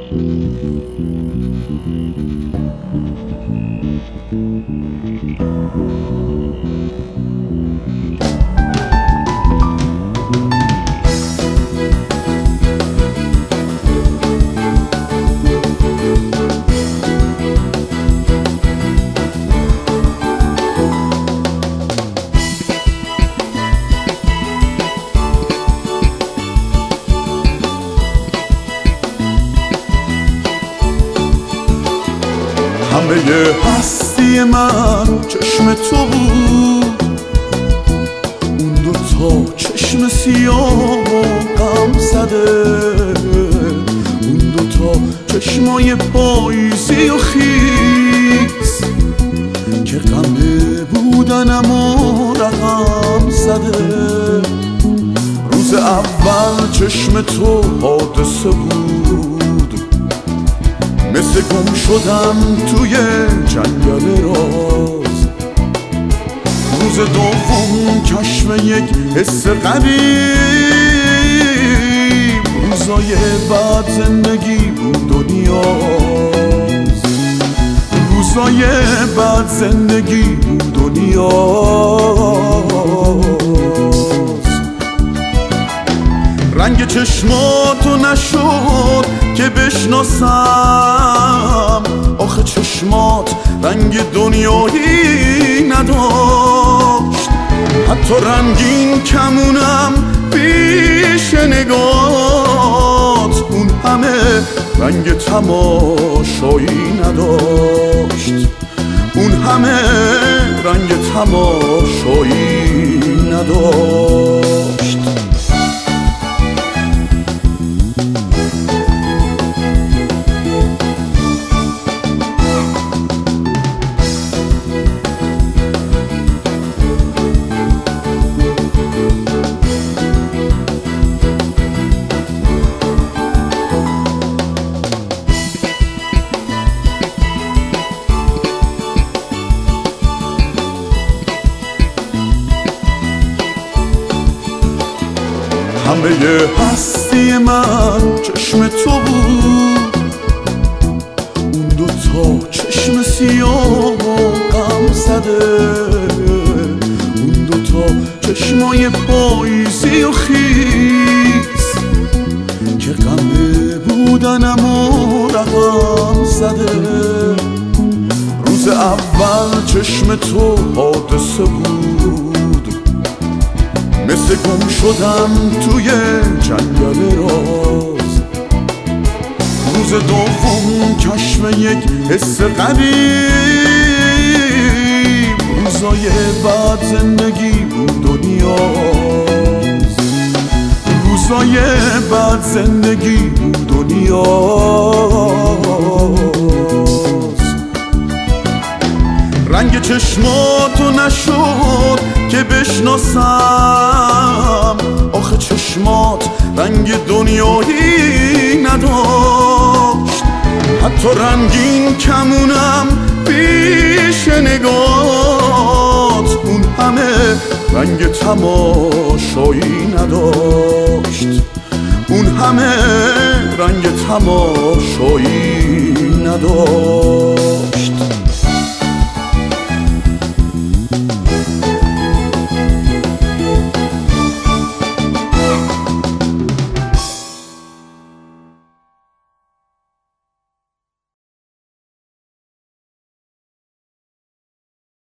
همه هستی من چشم تو بود، اون دوتا چشم سیاه و غم زده، اون دوتا چشمای پاییزی و خیس که غمه بودنم و رقم زده. روز اول چشم تو حادثه بود، مثل گم شدم توی جنگل راز. روز دوم کشف یک حس غریب، روزای بعد زندگی بود و نیاز، روزای بعد زندگی بود و نیاز. رنگ چشماتو نشد که بشناسم، آخه چشمات رنگ دنیایی نداشت. حتی رنگین کمونم پیش نگات، اون همه رنگ تماشایی نداشت، اون همه رنگ تماشایی نداشت. همه هستی من چشم تو بود، اون دوتا چشم سیاه و غم زده، اون دوتا چشمای پاییزی و خیس که غمه بودنم و رقم زده. روز اول چشم تو حادثه بود، مثل گم شدم توی جنگل راز. روز دوم کشف یک حس غریب، روزای بعد زندگی بود و نیاز، روزای بعد زندگی بود و نیاز. رنگ چشماتو نشد که بشناسم، آخه چشمات رنگ دنیایی نداشت. حتی رنگین کمونم پیش نگات، اون همه رنگ تماشایی نداشت، اون همه رنگ تماشایی نداشت.